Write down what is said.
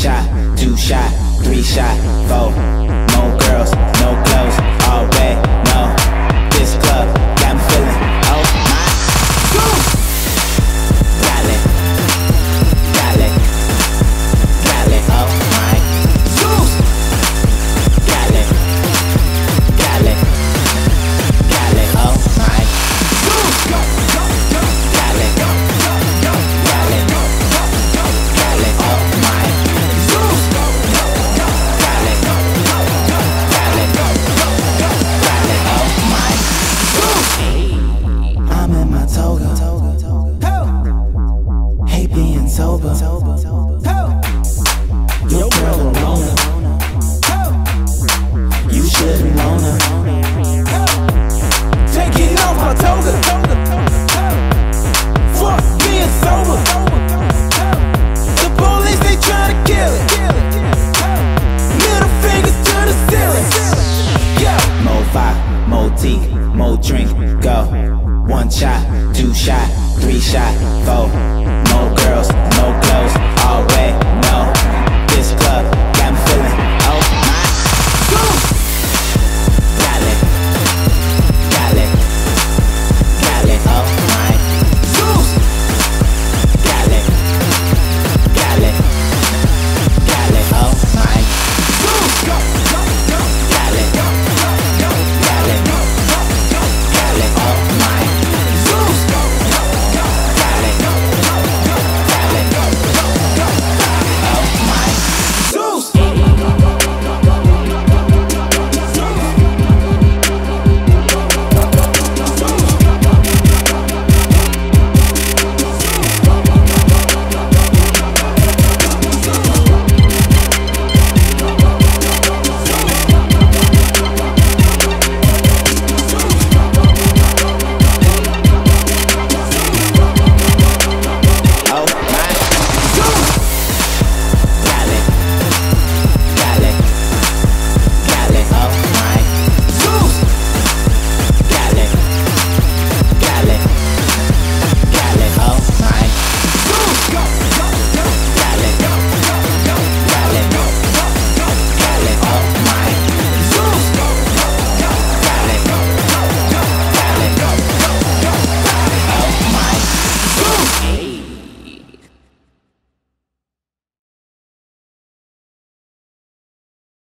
shot, two shot, three shot, four. More girls, no clothes, all red, no. This club got me feeling, oh my. Dale, dale, dale, oh my. Dale, dale, dale, oh my. Dale, dale, dale, oh my. Dale, dale, oh my. I'm in my toga, hate being sober. Your girl alone, you shouldn't want her. Taking off my toga, fuck being sober. The police, they tryna kill it. Middle fingers to the ceiling. Yo, more fire, more tea, more drink, go. One shot, two shot, three shot, four.